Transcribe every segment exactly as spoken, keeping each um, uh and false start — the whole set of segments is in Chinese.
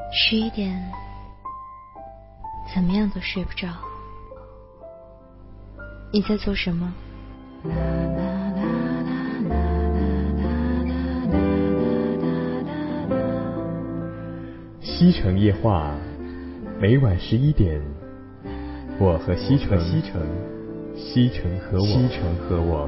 十一点，怎么样都睡不着。你在做什么？ 西城夜话，每晚十一点，我和西城，西城，西城和我，西城和我。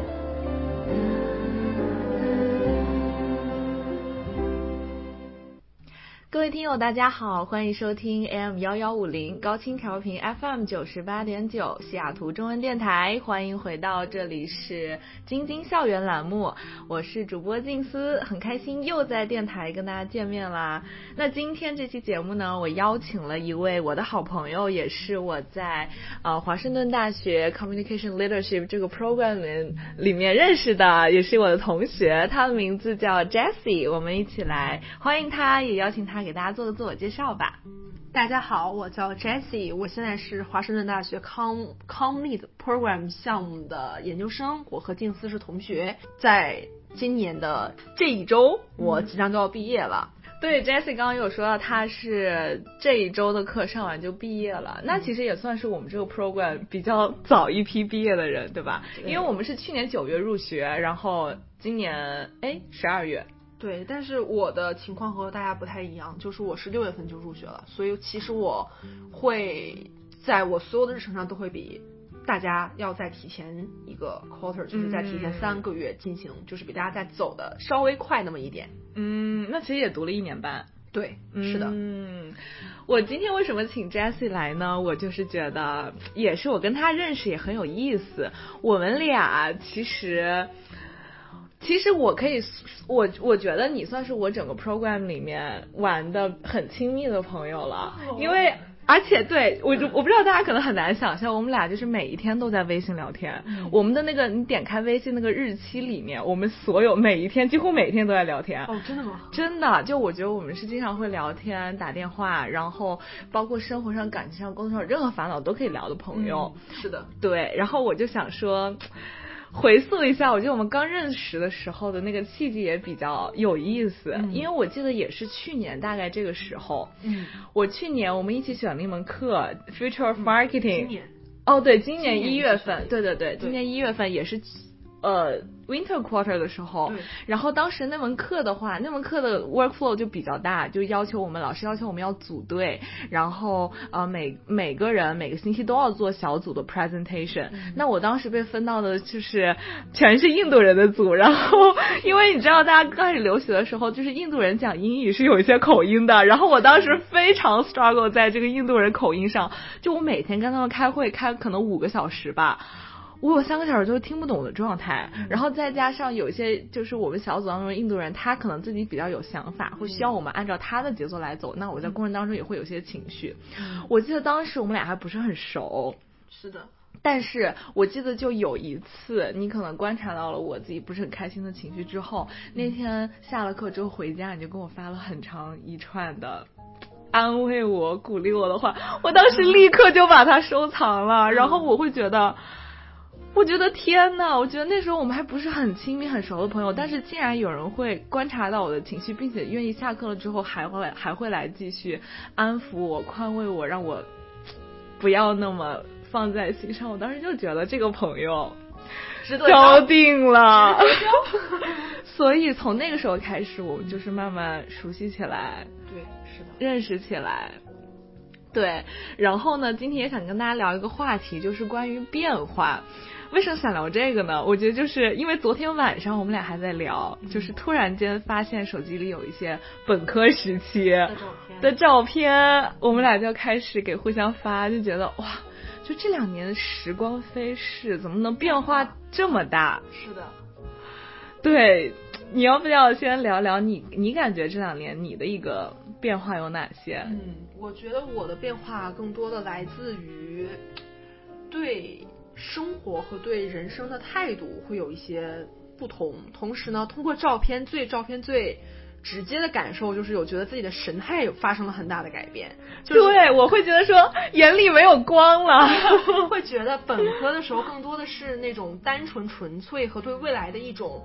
各位听友大家好，欢迎收听 A M 一一五零 高清调频 F M 九十八点九 西雅图中文电台，欢迎回到这里是晶晶校园栏目，我是主播静思，很开心又在电台跟大家见面啦。那今天这期节目呢，我邀请了一位我的好朋友，也是我在呃华盛顿大学 Communication Leadership 这个 program 里, 里面认识的，也是我的同学，他的名字叫 Jessie， 我们一起来欢迎他，也邀请他给大家做个自我介绍吧。 大家好，我叫 Jessie， 我现在是华盛顿大学 Com Comlead Program 项目的研究生，我和静思是同学，在今年的这一周，我即将就要毕业了。 嗯、对 ，Jessie 刚刚有说到她是这一周的课上完就毕业了，那其实也算是我们这个 program 比较早一批毕业的人，对吧？对，因为我们是去年九月入学，然后今年哎十二月。 对，但是我的情况和大家不太一样，就是我是六月份就入学了，所以其实我会在我所有的日程上都会比大家要再提前一个 quarter， 就是再提前三个月进行，嗯、就是比大家再走的稍微快那么一点。 嗯，那其实也读了一年半。 对，是的。 嗯，我今天为什么请 Jessie 来呢？我就是觉得也是我跟她认识也很有意思，我们俩其实。其实我可以，我我觉得你算是我整个 program 里面玩的很亲密的朋友了，因为而且对我我不知道大家可能很难想象，我们俩就是每一天都在微信聊天，嗯、我们的那个你点开微信那个日期里面，我们所有每一天几乎每一天都在聊天。 哦，真的吗？ 真的，就我觉得我们是经常会聊天、打电话，然后包括生活上、感情上、工作上任何烦恼都可以聊的朋友。 嗯、是的， 对。然后我就想说。回溯一下，我觉得我们刚认识的时候的那个契机也比较有意思，嗯、因为我记得也是去年大概这个时候，嗯，我去年我们一起选了一门课 Future of Marketing，、嗯、 今年哦对，今年一月份， 份对对对， 对今年一月份也是呃 Winter Quarter 的时候，然后当时那门课的话，那门课的 workflow 就比较大，就要求我们老师要求我们要组队，然后呃每每个人每个星期都要做小组的 presentation、嗯。那我当时被分到的就是全是印度人的组，然后因为你知道大家刚开始留学的时候，就是印度人讲英语是有一些口音的，然后我当时非常 struggle 在这个印度人口音上，就我每天跟他们开会开可能五个小时吧。我有三个小时都听不懂的状态，然后再加上有些就是我们小组当中的印度人，他可能自己比较有想法，会需要我们按照他的节奏来走，那我在过程当中也会有些情绪。我记得当时我们俩还不是很熟， 是的， 但是我记得就有一次，你可能观察到了我自己不是很开心的情绪之后，那天下了课之后回家，你就跟我发了很长一串的安慰我、鼓励我的话，我当时立刻就把它收藏了，然后我会觉得。我觉得天哪，我觉得那时候我们还不是很亲密很熟的朋友，但是竟然有人会观察到我的情绪，并且愿意下课了之后还会来还会来继续安抚我、宽慰我，让我不要那么放在心上。我当时就觉得这个朋友交定了，所以从那个时候开始，我们就是慢慢熟悉起来， 对，是的， 认识起来。对，然后呢，今天也想跟大家聊一个话题，就是关于变化。为什么想聊这个呢？我觉得就是因为昨天晚上我们俩还在聊，嗯、就是突然间发现手机里有一些本科时期的照片，的照片我们俩就开始给互相发，就觉得哇，就这两年时光飞逝，怎么能变化这么大？ 是的， 对，你要不要先聊聊你你感觉这两年你的一个变化有哪些？ 嗯，我觉得我的变化更多的来自于对生活和对人生的态度会有一些不同，同时呢，通过照片最照片最直接的感受就是我觉得自己的神态有发生了很大的改变，就是、 对，我会觉得说眼里没有光了会觉得本科的时候更多的是那种单纯纯粹和对未来的一种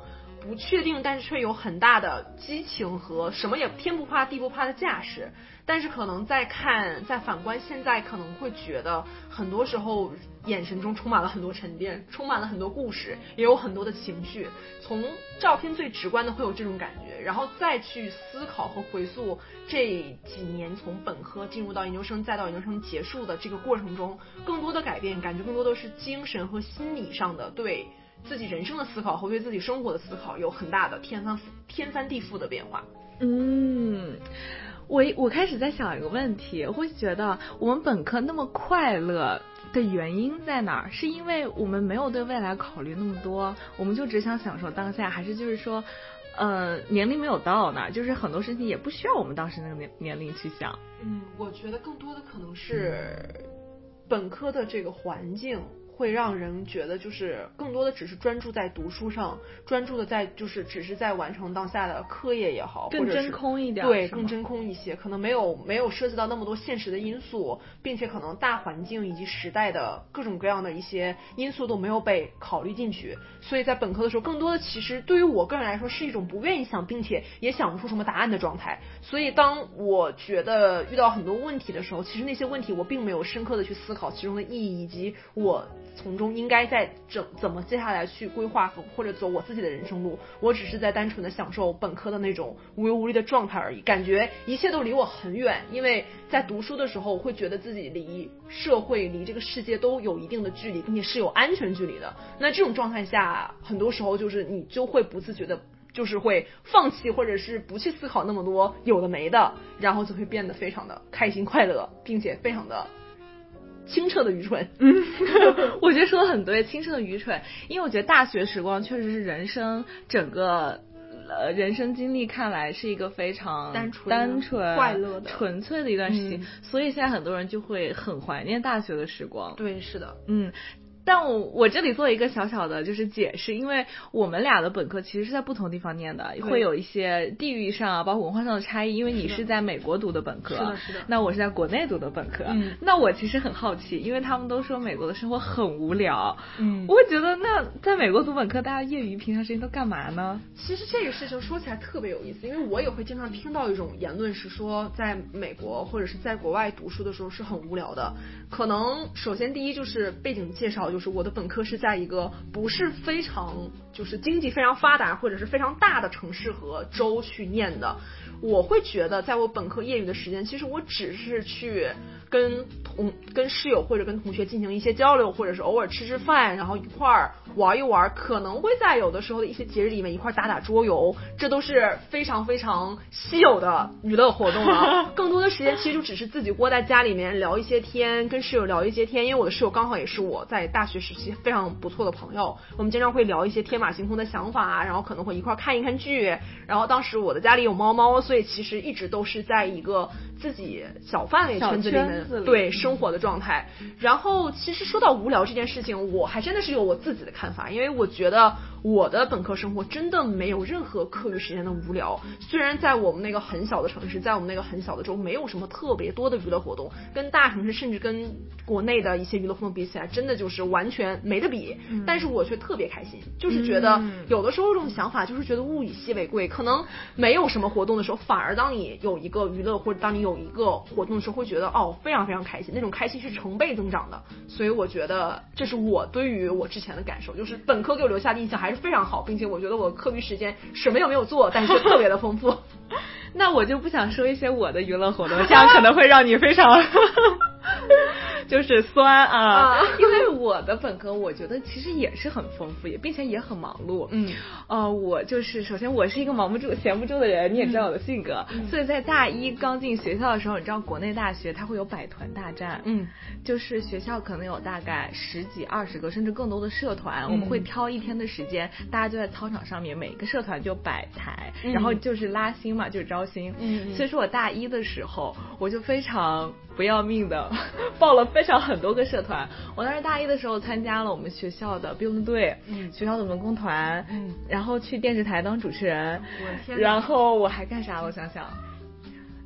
不确定，但是却有很大的激情和什么也天不怕地不怕的架势。但是可能再看再反观现在，可能会觉得很多时候眼神中充满了很多沉淀，充满了很多故事，也有很多的情绪。从照片最直观的会有这种感觉，然后再去思考和回溯这几年从本科进入到研究生再到研究生结束的这个过程中，更多的改变感觉更多的是精神和心理上的对自己人生的思考和对自己生活的思考有很大的天翻天翻地覆的变化。 嗯，我我开始在想一个问题，我会觉得我们本科那么快乐的原因在哪儿？是因为我们没有对未来考虑那么多，我们就只想享受当下，还是就是说呃年龄没有到那儿，就是很多事情也不需要我们当时那个年年龄去想？ 嗯，我觉得更多的可能是本科的这个环境会让人觉得就是更多的只是专注在读书上，专注的在就是只是在完成当下的课业也好， 更真空一点， 对，更真空一些，可能没有没有涉及到那么多现实的因素，并且可能大环境以及时代的各种各样的一些因素都没有被考虑进去，所以在本科的时候更多的其实对于我个人来说是一种不愿意想并且也想不出什么答案的状态。所以当我觉得遇到很多问题的时候，其实那些问题我并没有深刻的去思考其中的意义，以及我从中应该在怎怎么接下来去规划或者走我自己的人生路，我只是在单纯的享受本科的那种无忧无虑的状态而已，感觉一切都离我很远。因为在读书的时候会觉得自己离社会离这个世界都有一定的距离，并且是有安全距离的，那这种状态下很多时候就是你就会不自觉的就是会放弃或者是不去思考那么多有的没的，然后就会变得非常的开心快乐，并且非常的清澈的愚蠢。 嗯，我觉得说的很对，清澈的愚蠢。因为我觉得大学时光确实是人生整个呃人生经历看来是一个非常单纯单纯快乐的纯粹的一段时间、 嗯、 所以现在很多人就会很怀念大学的时光。 对，是的。 嗯，但我我这里做一个小小的就是解释，因为我们俩的本科其实是在不同地方念的，会有一些地域上啊包括文化上的差异，因为你是在美国读的本科， 是的是的， 那我是在国内读的本科。 嗯， 那我其实很好奇，因为他们都说美国的生活很无聊， 嗯， 我会觉得那在美国读本科大家业余平常时间都干嘛呢？ 其实这个事情说起来特别有意思，因为我也会经常听到一种言论是说在美国或者是在国外读书的时候是很无聊的。可能首先第一就是背景介绍，就是我的本科是在一个不是非常就是经济非常发达或者是非常大的城市和州去念的。我会觉得在我本科业余的时间，其实我只是去跟同跟室友或者跟同学进行一些交流，或者是偶尔吃吃饭，然后一块儿玩一玩，可能会在有的时候的一些节日里面一块打打桌游，这都是非常非常稀有的娱乐活动了。更多的时间其实就只是自己窝在家里面聊一些天，跟室友聊一些天，因为我的室友刚好也是我在大学时期非常不错的朋友，我们经常会聊一些天马行空的想法，然后可能会一块看一看剧，然后当时我的家里有猫猫，所以其实一直都是在一个自己小范围圈子里面里对生活的状态。然后其实说到无聊这件事情，我还真的是有我自己的看法，因为我觉得我的本科生活真的没有任何课余时间的无聊。虽然在我们那个很小的城市，在我们那个很小的州没有什么特别多的娱乐活动，跟大城市甚至跟国内的一些娱乐活动比起来真的就是完全没得比、嗯、但是我却特别开心，就是觉得有的时候这种想法就是觉得物以稀为贵，可能没有什么活动的时候，反而当你有一个娱乐或者当你有一个活动的时候会觉得哦非常非常开心，那种开心是成倍增长的。所以我觉得这是我对于我之前的感受，就是本科给我留下的印象还是非常好，并且我觉得我课余时间什么也没有做，但是特别的丰富。 那我就不想说一些我的娱乐活动，这样可能会让你非常就是酸啊，因为我的本科我觉得其实也是很丰富，也并且也很忙碌。 嗯， 呃，我就是首先我是一个忙不住、闲不住的人，你也知道我的性格， 嗯、 所以在大一刚进学校的时候，你知道国内大学它会有百团大战， 嗯， 就是学校可能有大概十几、二十个甚至更多的社团，嗯、我们会挑一天的时间，大家就在操场上面，每个社团就摆台，嗯、然后就是拉新嘛，就是招新。 嗯， 所以说我大一的时候，我就非常不要命的报了非常很多个社团。我当时大一的时候参加了我们学校的辩论队， 嗯， 学校的文工团， 嗯， 然后去电视台当主持人， 我天， 然后我还干啥？我想想。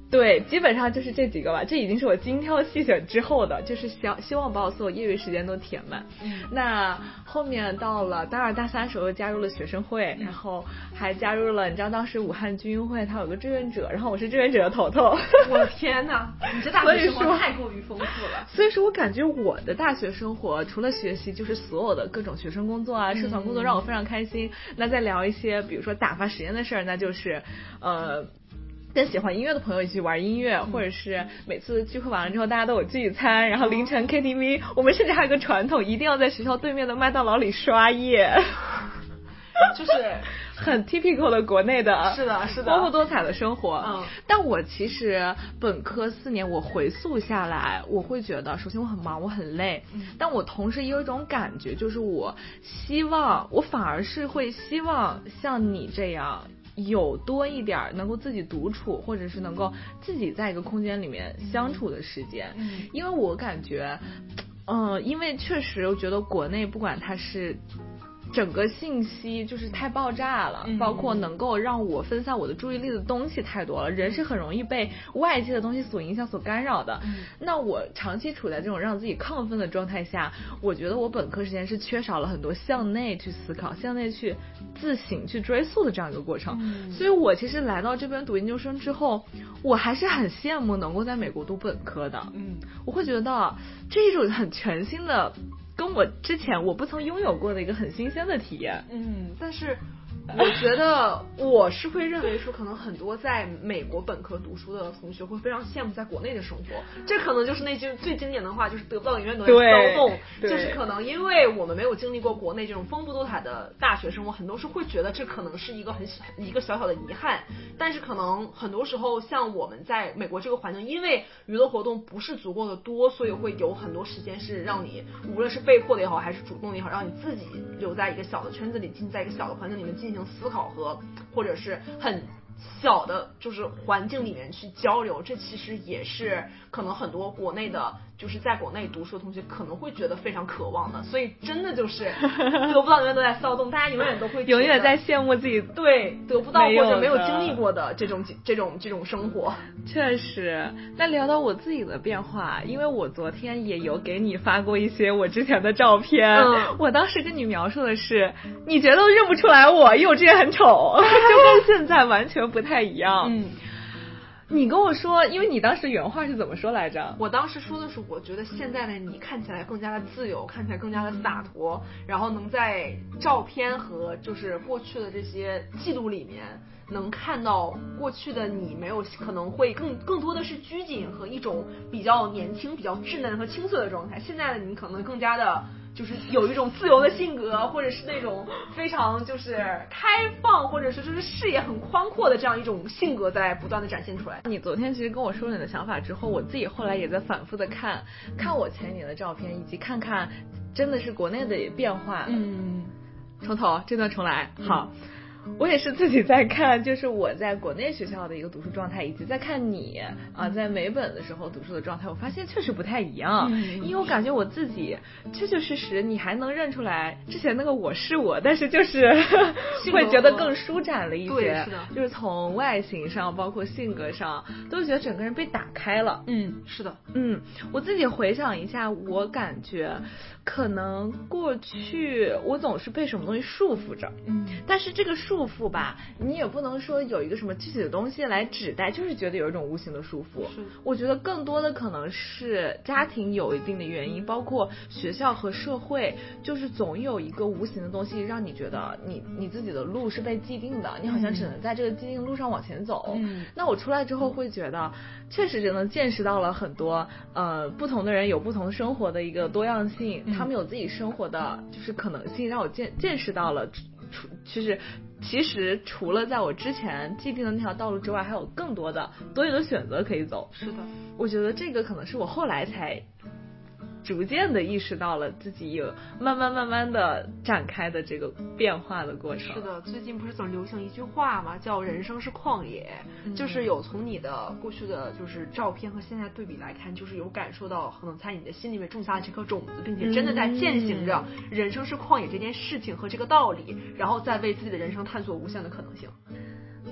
对，基本上就是这几个吧，这已经是我精挑细选之后的，就是希希望把我所有业余时间都填满。嗯、那后面到了大二大三时候加入了学生会，然后还加入了，你知道当时武汉军运会它有个志愿者，然后我是志愿者的头头。 我的天哪，你这大学生活太过于丰富了。 所以说我感觉我的大学生活除了学习，就是所有的各种学生工作啊、社团工作让我非常开心。嗯、那再聊一些比如说打发时间的事儿，那就是呃。跟喜欢音乐的朋友一起玩音乐，或者是每次聚会完了之后大家都有聚餐，然后凌晨 K T V， 我们甚至还有个传统，一定要在学校对面的麦当劳里刷夜， 就是很 typical 的国内的， 是的，是的， 丰富多彩的生活。 嗯， 但我其实本科四年我回溯下来，我会觉得，首先我很忙，我很累，嗯、但我同时也有一种感觉，就是我希望，我反而是会希望像你这样。有多一点能够自己独处，或者是能够自己在一个空间里面相处的时间，嗯，因为我感觉，嗯、呃，因为确实我觉得国内不管它是。整个信息就是太爆炸了，嗯、包括能够让我分散我的注意力的东西太多了，人是很容易被外界的东西所影响、所干扰的。嗯、那我长期处在这种让自己亢奋的状态下，我觉得我本科时间是缺少了很多向内去思考、向内去自省、去追溯的这样一个过程。嗯、所以我其实来到这边读研究生之后，我还是很羡慕能够在美国读本科的。嗯，我会觉得这一种很全新的。跟我之前我不曾拥有过的一个很新鲜的体验。 嗯，但是我觉得我是会认为说，可能很多在美国本科读书的同学会非常羡慕在国内的生活。这可能就是那句最经典的话，就是得不到永远都在骚动。就是可能因为我们没有经历过国内这种丰富多彩的大学生活，很多时候会觉得这可能是一个很一个小小的遗憾。但是可能很多时候像我们在美国这个环境，因为娱乐活动不是足够的多，所以会有很多时间是让你无论是被迫的也好，还是主动的也好，让你自己留在一个小的圈子里，进在一个小的环境里面进行思考和或者是很小的就是环境里面去交流。这其实也是可能很多国内的就是在国内读书的同学可能会觉得非常渴望的。所以真的就是得不到永远都在骚动，大家永远都会永远在羡慕自己对得不到或者没有经历过的这种这种这种生活。 确实。那聊到我自己的变化，因为我昨天也有给你发过一些我之前的照片，嗯、我当时跟你描述的是你觉得认不出来我，因为我之前很丑就跟现在完全不太一样。嗯，你跟我说，因为你当时原话是怎么说来着？ 我当时说的是，我觉得现在的你看起来更加的自由，看起来更加的洒脱，然后能在照片和就是过去的这些记录里面，能看到过去的你没有可能会更更多的是拘谨和一种比较年轻、比较稚嫩和青涩的状态。现在的你可能更加的。就是有一种自由的性格，或者是那种非常就是开放，或者是就是视野很宽阔的这样一种性格在不断的展现出来。 你昨天其实跟我说了你的想法之后，我自己后来也在反复的看看我前年的照片，以及看看真的是国内的变化。嗯，从头这段重来。好。嗯，我也是自己在看，就是我在国内学校的一个读书状态，以及在看你啊在美本的时候读书的状态，我发现确实不太一样。嗯、因为我感觉我自己确确实实，你还能认出来之前那个我是我，但是就是会觉得更舒展了一些。 对，是的， 就是从外形上，包括性格上，都觉得整个人被打开了。 嗯，是的， 嗯，我自己回想一下，我感觉可能过去我总是被什么东西束缚着。嗯，但是这个束束缚吧，你也不能说有一个什么具体的东西来指代，就是觉得有一种无形的束缚。我觉得更多的可能是家庭有一定的原因，包括学校和社会，就是总有一个无形的东西让你觉得你你自己的路是被既定的，你好像只能在这个既定路上往前走。嗯，那我出来之后会觉得，确实只能见识到了很多呃不同的人有不同生活的一个多样性，嗯、他们有自己生活的就是可能性，让我见见识到了。就是其实除了在我之前既定的那条道路之外，还有更多的多元的选择可以走。 是的， 我觉得这个可能是我后来才逐渐的意识到了自己有慢慢慢慢的展开的这个变化的过程。 是的，最近不是总流行一句话嘛，叫人生是旷野。嗯、就是有从你的过去的就是照片和现在对比来看，就是有感受到可能在你的心里面种下了这颗种子，并且真的在践行着人生是旷野这件事情和这个道理，然后再为自己的人生探索无限的可能性。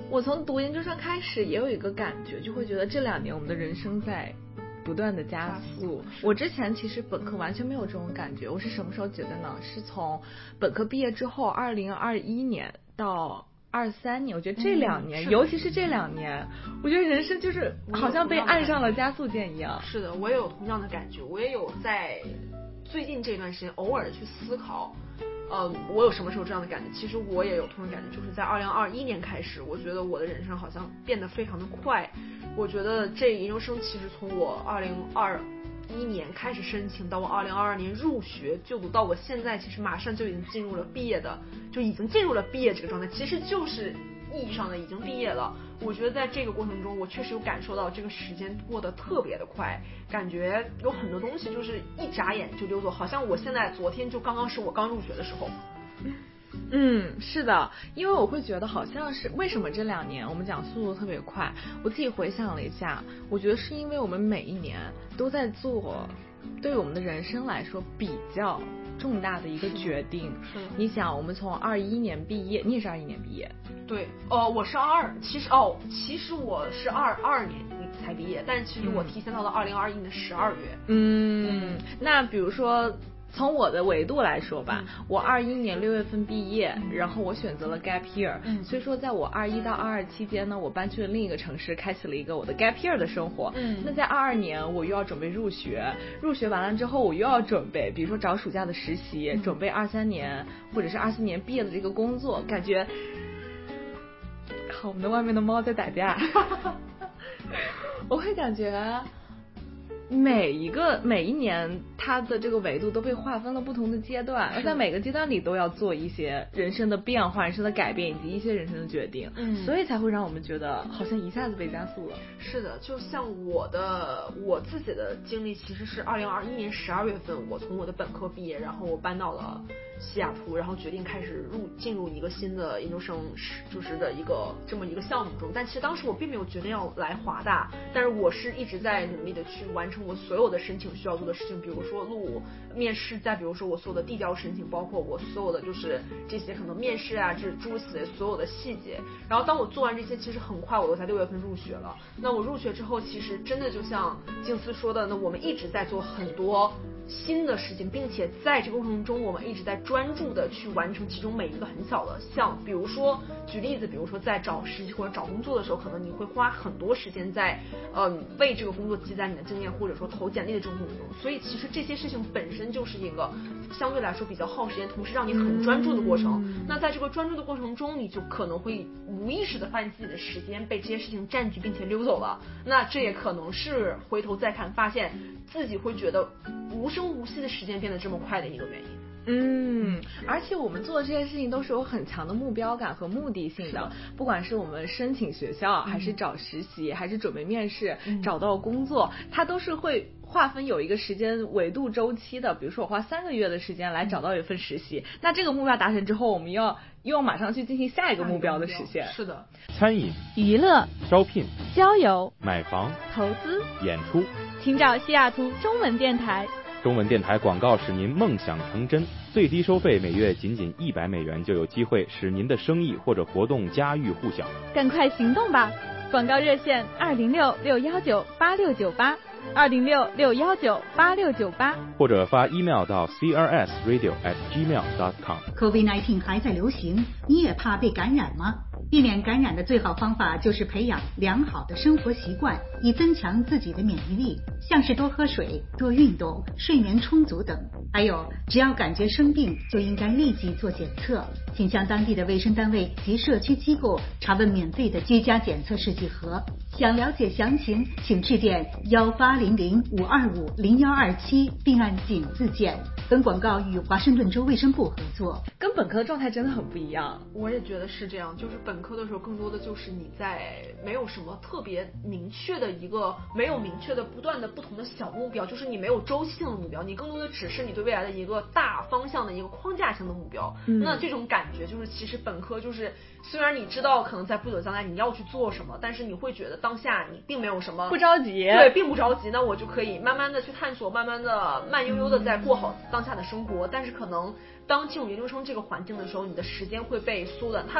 我从读研究生开始也有一个感觉，就会觉得这两年我们的人生在不断的加速。我之前其实本科完全没有这种感觉，我是什么时候觉得呢？是从本科毕业之后，二零二一年到二三年，我觉得这两年、嗯，尤其是这两年，我觉得人生就是好像被按上了加速键一样。 是的，我也有同样的感觉，我也有在最近这段时间偶尔的去思考。呃，我有什么时候这样的感觉？其实我也有同样的感觉，就是在二零二一年开始，我觉得我的人生好像变得非常的快。我觉得这研究生其实从我二零二一年开始申请，到我二零二二年入学就读，到我现在其实马上就已经进入了毕业的，就已经进入了毕业这个状态，其实就是意义上的已经毕业了。我觉得在这个过程中，我确实有感受到这个时间过得特别的快，感觉有很多东西就是一眨眼就溜走，好像我现在昨天就刚刚是我刚入学的时候。 嗯，是的，因为我会觉得好像是为什么这两年我们讲速度特别快，我自己回想了一下，我觉得是因为我们每一年都在做对于我们的人生来说比较重大的一个决定。 是的， 你想我们从二一年毕业，你也是二一年毕业？ 对，哦，我是二二，其实哦，其实我是二二年才毕业，但其实我提前到了二零二一年的十二月。 嗯，那比如说从我的维度来说吧，嗯、我二一年六月份毕业，嗯、然后我选择了 gap year，嗯、所以说在我二一到二二期间呢，我搬去了另一个城市，开启了一个我的 gap year 的生活。嗯，那在二二年我又要准备入学，入学完了之后我又要准备，比如说找暑假的实习，嗯、准备二三年或者是二四年毕业的这个工作，感觉。好，我们的外面的猫在打架。我会感觉每一个每一年它的这个维度都被划分了不同的阶段，而在每个阶段里都要做一些人生的变化、人生的改变以及一些人生的决定，嗯，所以才会让我们觉得好像一下子被加速了。 是的，就像我的我自己的经历，其实是二零二一年十二月份，我从我的本科毕业，然后我搬到了西雅图，然后决定开始入进入一个新的研究生就是的一个这么一个项目中，但其实当时我并没有决定要来华大，但是我是一直在努力的去完成我所有的申请需要做的事情，比如说录面试，再比如说我所有的递交申请，包括我所有的就是这些可能面试啊，这诸如此类所有的细节。然后当我做完这些，其实很快我都在六月份入学了。那我入学之后，其实真的就像静思说的，那我们一直在做很多新的事情，并且在这个过程中我们一直在专注的去完成其中每一个很小的项，比如说举例子，比如说在找实习或者找工作的时候，可能你会花很多时间在嗯为这个工作积攒你的经验，或者说投简历的这种过程中，所以其实这些事情本身就是一个相对来说比较耗时间，同时让你很专注的过程。嗯、那在这个专注的过程中，你就可能会无意识的发现自己的时间被这些事情占据并且溜走了，那这也可能是回头再看发现自己会觉得无声无息的时间变得这么快的一个原因。 嗯，而且我们做的这些事情都是有很强的目标感和目的性的，不管是我们申请学校，还是找实习，嗯、还是准备面试，嗯、找到工作，它都是会划分有一个时间维度周期的。比如说我花三个月的时间来找到一份实习，嗯、那这个目标达成之后，我们要又要马上去进行下一个目标的实现。 是的， 餐饮、 娱乐、 招聘、 交友、 买房、 投资、 演出， 请找西雅图中文电台。 中文电台广告使您梦想成真，最低收费每月仅仅一百美元，就有机会使您的生意或者活动家喻户晓。 赶快行动吧！广告热线二零六六幺九八六九八，二零六六幺九八六九八， 或者发 email 到 c r s radio at gmail dot com。 COVID 十九 还在流行，你也怕被感染吗？避免感染的最好方法就是培养良好的生活习惯，以增强自己的免疫力，像是多喝水、多运动、睡眠充足等。还有，只要感觉生病，就应该立即做检测，请向当地的卫生单位及社区机构查问免费的居家检测试剂盒。想了解详情，请致电幺八零零五二五零幺二七，并按井字键。本广告与华盛顿州卫生部合作。 跟本科的状态真的很不一样。 我也觉得是这样，就是本科的时候更多的就是你在没有什么特别明确的一个没有明确的不断的不同的小目标，就是你没有周期性的目标，你更多的只是你对未来的一个大方向的一个框架性的目标。嗯、那这种感觉就是其实本科就是虽然你知道可能在不久将来你要去做什么，但是你会觉得当下你并没有什么不着急， 对，并不着急，那我就可以慢慢的去探索，慢慢的慢悠悠的在过好当下的生活。但是可能当进入研究生这个环境的时候，你的时间会被缩短，它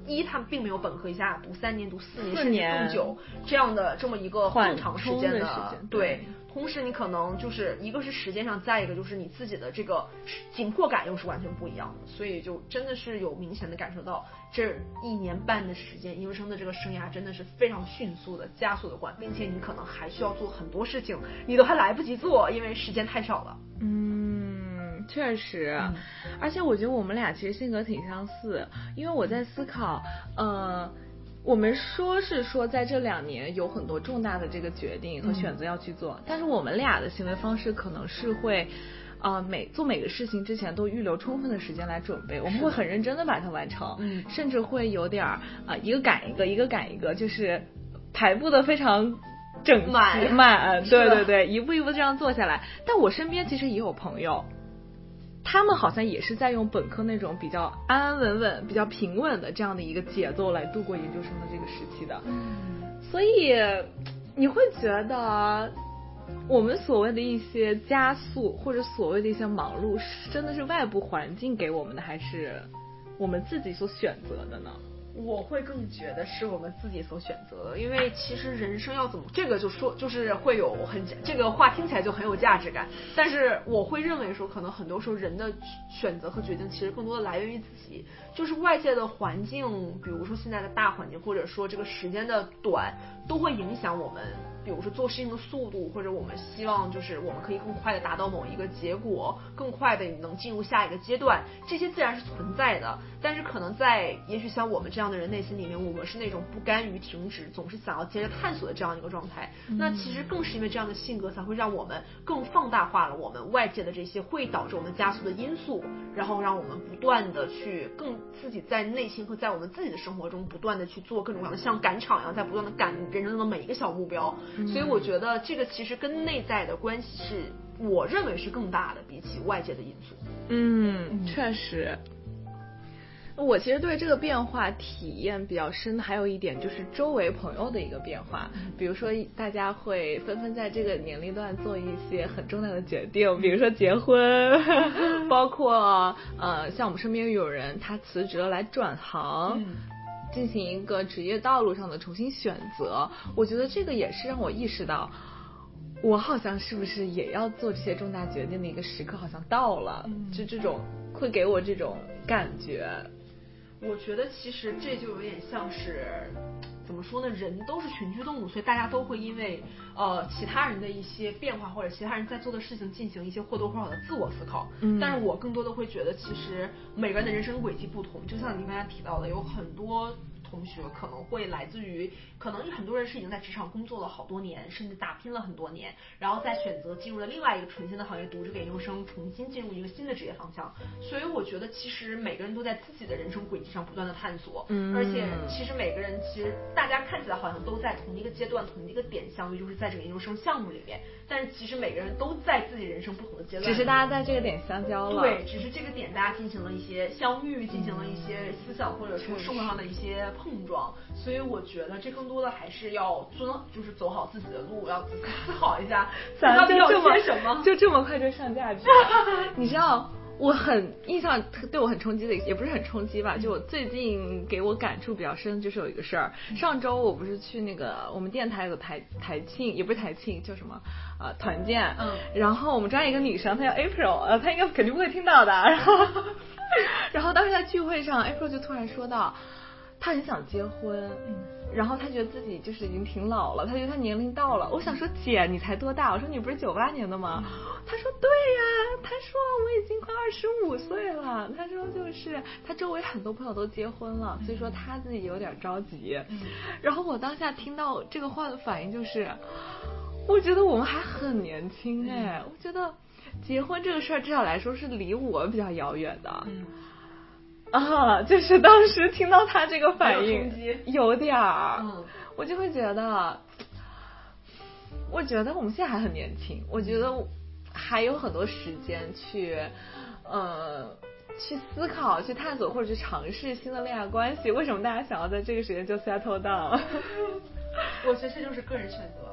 一他们并没有本科一下读三年读四年甚至更久这样的这么一个更长时间的时间对。同时你可能就是一个是时间上，再一个就是你自己的这个紧迫感又是完全不一样的，所以就真的是有明显的感受到这一年半的时间，研究生的这个生涯真的是非常迅速的加速的过，并且你可能还需要做很多事情，你都还来不及做，因为时间太少了。 嗯，确实，嗯、而且我觉得我们俩其实性格挺相似，因为我在思考，呃。我们说是说在这两年有很多重大的这个决定和选择要去做，嗯、但是我们俩的行为方式可能是会，呃，每做每个事情之前都预留充分的时间来准备，我们会很认真的把它完成，嗯，甚至会有点啊、呃、一个赶一个，一个赶一个，就是排布的非常整齐满，对对对，一步一步这样做下来。但我身边其实也有朋友。他们好像也是在用本科那种比较安安稳稳、比较平稳的这样的一个节奏来度过研究生的这个时期的，嗯，所以你会觉得我们所谓的一些加速或者所谓的一些忙碌，真的是外部环境给我们的，还是我们自己所选择的呢？ 我会更觉得是我们自己所选择的，因为其实人生要怎么，这个就说就是会有很这个话听起来就很有价值感，但是我会认为说，可能很多时候人的选择和决定其实更多的来源于自己，就是外界的环境，比如说现在的大环境，或者说这个时间的短，都会影响我们。比如说做事情的速度，或者我们希望就是我们可以更快的达到某一个结果，更快的能进入下一个阶段，这些自然是存在的。但是可能在也许像我们这样的人内心里面，我们是那种不甘于停止，总是想要接着探索的这样一个状态。嗯、那其实更是因为这样的性格，才会让我们更放大化了我们外界的这些会导致我们加速的因素，然后让我们不断的去更自己在内心和在我们自己的生活中不断的去做各种各样的像赶场一样，在不断的赶人生中的每一个小目标。所以我觉得这个其实跟内在的关系是我认为是更大的，比起外界的因素。 嗯，确实。我其实对这个变化体验比较深的还有一点就是周围朋友的一个变化，比如说大家会纷纷在这个年龄段做一些很重大的决定，比如说结婚，包括呃像我们身边有人他辞职了来转行。嗯，进行一个职业道路上的重新选择，我觉得这个也是让我意识到，我好像是不是也要做这些重大决定的一个时刻好像到了，嗯、就这种会给我这种感觉。 我觉得其实这就有点像是怎么说呢，人都是群居动物，所以大家都会因为呃其他人的一些变化或者其他人在做的事情进行一些或多或少的自我思考。嗯，但是我更多的会觉得其实每个人的人生轨迹不同，就像你刚才提到的，有很多同学可能会来自于，可能很多人是已经在职场工作了好多年，甚至打拼了很多年，然后再选择进入了另外一个纯新的行业读这个研究生，重新进入一个新的职业方向。所以我觉得其实每个人都在自己的人生轨迹上不断的探索，嗯，而且其实每个人其实大家看起来好像都在同一个阶段同一个点相遇，就是在这个研究生项目里面，但是其实每个人都在自己人生不同的阶段， 只是大家在这个点相交了。 对，只是这个点大家进行了一些相遇，进行了一些思想或者说生活上的一些碰撞，所以我觉得这更多的还是要遵，就是走好自己的路，要思考一下咱到底要这么些什么， 就这么快就上价值你知道我很印象对我很冲击的，也不是很冲击吧，就我最近给我感触比较深，就是有一个事儿。上周我不是去那个我们电台有个台台庆，也不是台庆，叫什么呃团建，嗯，然后我们专业一个女生，她叫 April， 呃，她应该肯定不会听到的，然后然后当时在聚会上 ，April 就突然说到，她很想结婚，嗯。然后他觉得自己就是已经挺老了，他觉得他年龄到了。我想说姐你才多大？我说你不是九八年的吗？他说对呀，他说我已经快二十五岁了。他说就是他周围很多朋友都结婚了，所以说他自己有点着急。然后我当下听到这个话的反应就是，我觉得我们还很年轻哎，我觉得结婚这个事儿至少来说是离我比较遥远的。嗯啊，就是当时听到他这个反应，有点儿，嗯，我就会觉得，我觉得我们现在还很年轻，我觉得还有很多时间去，呃，去思考、去探索或者去尝试新的恋爱关系。为什么大家想要在这个时间就 settle down？ 我觉得这就是个人选择了。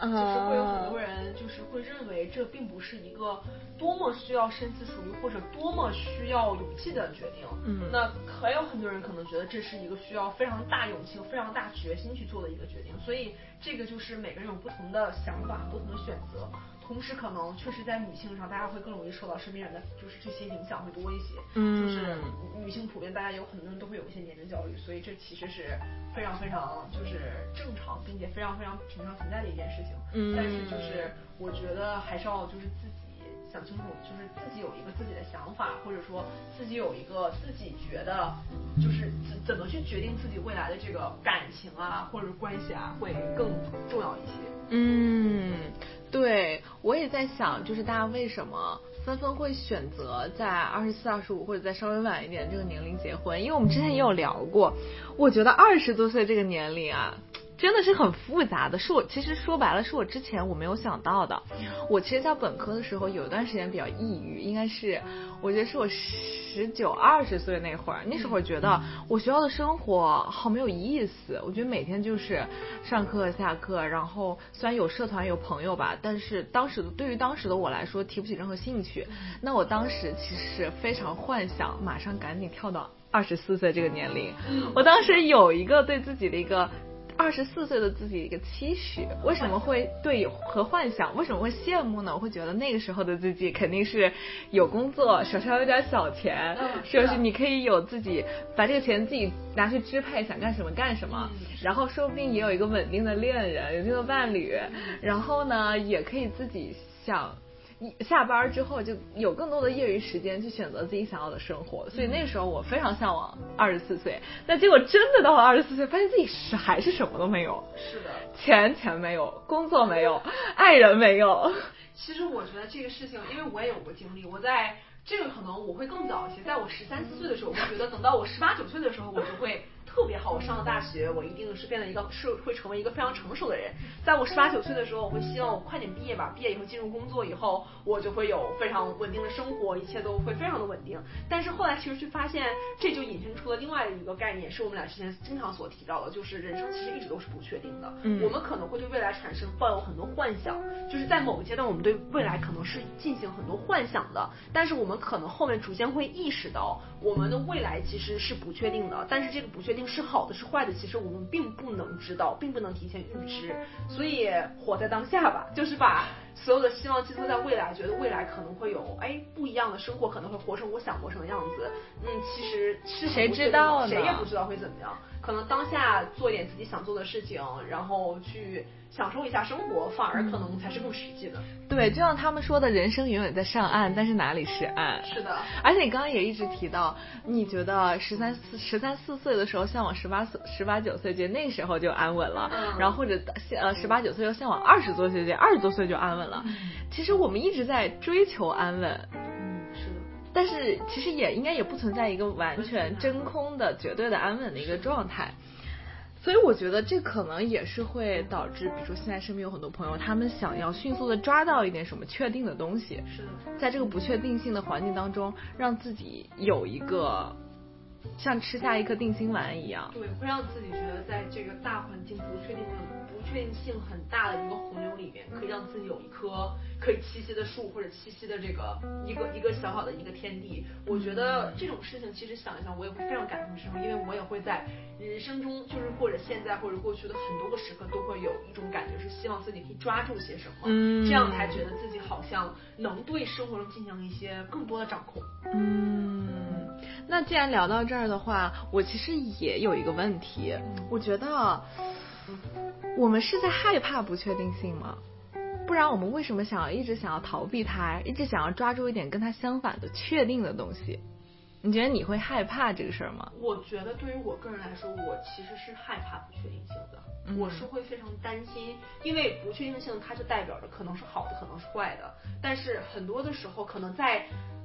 就是会有很多人就是会认为这并不是一个多么需要深思熟虑或者多么需要勇气的决定。 嗯， 那还有很多人可能觉得这是一个需要非常大勇气、非常大决心去做的一个决定。所以这个就是每个人有不同的想法、不同的选择。同时，可能确实在女性上，大家会更容易受到身边人的就是这些影响会多一些。 嗯， 就是女性普遍，大家有很多人都会有一些年龄焦虑，所以这其实是非常非常就是正常，并且非常非常平常存在的一件事情。 嗯， 但是就是我觉得还是要就是自己想清楚，就是自己有一个自己的想法，或者说自己有一个自己觉得就是怎怎么去决定自己未来的这个感情啊或者关系啊，会更重要一些。 嗯，对，我也在想，就是大家为什么纷纷会选择在二十四、二十五或者再稍微晚一点这个年龄结婚？因为我们之前也有聊过，我觉得二十多岁这个年龄啊，真的是很复杂的，是我其实说白了是我之前我没有想到的。我其实在本科的时候有一段时间比较抑郁，应该是我觉得是我十九二十岁那会儿，那时候觉得我学校的生活好没有意思，我觉得每天就是上课下课，然后虽然有社团有朋友吧，但是当时对于当时的我来说提不起任何兴趣。那我当时其实非常幻想马上赶紧跳到二十四岁这个年龄，我当时有一个对自己的一个二十四岁的自己的一个期许。为什么会对和幻想为什么会羡慕呢？我会觉得那个时候的自己肯定是有工作，手上有点小钱，就是你可以有自己把这个钱自己拿去支配，想干什么干什么，然后说不定也有一个稳定的恋人，有这个伴侣，然后呢也可以自己想下班之后就有更多的业余时间去选择自己想要的生活。所以那时候我非常向往二十四岁，但结果真的到了二十四岁发现自己是还是什么都没有。 是的， 钱钱没有，工作没有，爱人没有。 其实我觉得这个事情，因为我也有过经历，我在这个可能我会更早一些，在我十三四岁的时候，我会觉得等到我十八九岁的时候，我就会特别好，我上了大学，我一定是变得一个是会成为一个非常成熟的人。在我十八九岁的时候，我会希望我快点毕业吧，毕业以后进入工作以后，我就会有非常稳定的生活，一切都会非常的稳定。但是后来其实去发现，这就引申出了另外的一个概念，是我们俩之前经常所提到的，就是人生其实一直都是不确定的。嗯，我们可能会对未来产生抱有很多幻想，就是在某个阶段我们对未来可能是进行很多幻想的，但是我们可能后面逐渐会意识到，我们的未来其实是不确定的，但是这个不确定是好的是坏的，其实我们并不能知道，并不能提前预知。所以活在当下吧，就是把所有的希望寄托在未来，觉得未来可能会有哎不一样的生活，可能会活成我想活成的样子。嗯，其实是谁知道呢？ 谁也不知道会怎么样。可能当下做一点自己想做的事情，然后去享受一下生活，反而可能才是更实际的。 对，就像他们说的，人生永远在上岸，但是哪里是岸？ 是的。 而且你刚刚也一直提到，你觉得十三四十三四岁的时候向往十八岁十八九岁，觉得那时候就安稳了，嗯、然后或者呃十八九岁又向往二十多岁，觉得二十多岁就安稳了。嗯、其实我们一直在追求安稳。 嗯，是的。 但是其实也应该也不存在一个完全真空的绝对的安稳的一个状态。所以我觉得这可能也是会导致，比如说现在身边有很多朋友，他们想要迅速的抓到一点什么确定的东西， 是的，在这个不确定性的环境当中，让自己有一个像吃下一颗定心丸一样。 对，会让自己觉得在这个大环境不确定的、不确定性很大的一个洪流里面，可以让自己有一棵可以栖息的树，或者栖息的这个一个一个小小的一个天地。我觉得这种事情其实想一想，我也会非常感同身受，因为我也会在人生中，就是或者现在或者过去的很多个时刻，都会有一种感觉，是希望自己可以抓住些什么，嗯，这样才觉得自己好像能对生活中进行一些更多的掌控。 嗯，那既然聊到这儿的话，我其实也有一个问题，我觉得我们是在害怕不确定性吗？不然我们为什么想要一直想要逃避它，一直想要抓住一点跟它相反的确定的东西？你觉得你会害怕这个事儿吗？ 我觉得对于我个人来说，我其实是害怕不确定性的，嗯、我是会非常担心，因为不确定性它就代表着可能是好的，可能是坏的，但是很多的时候可能在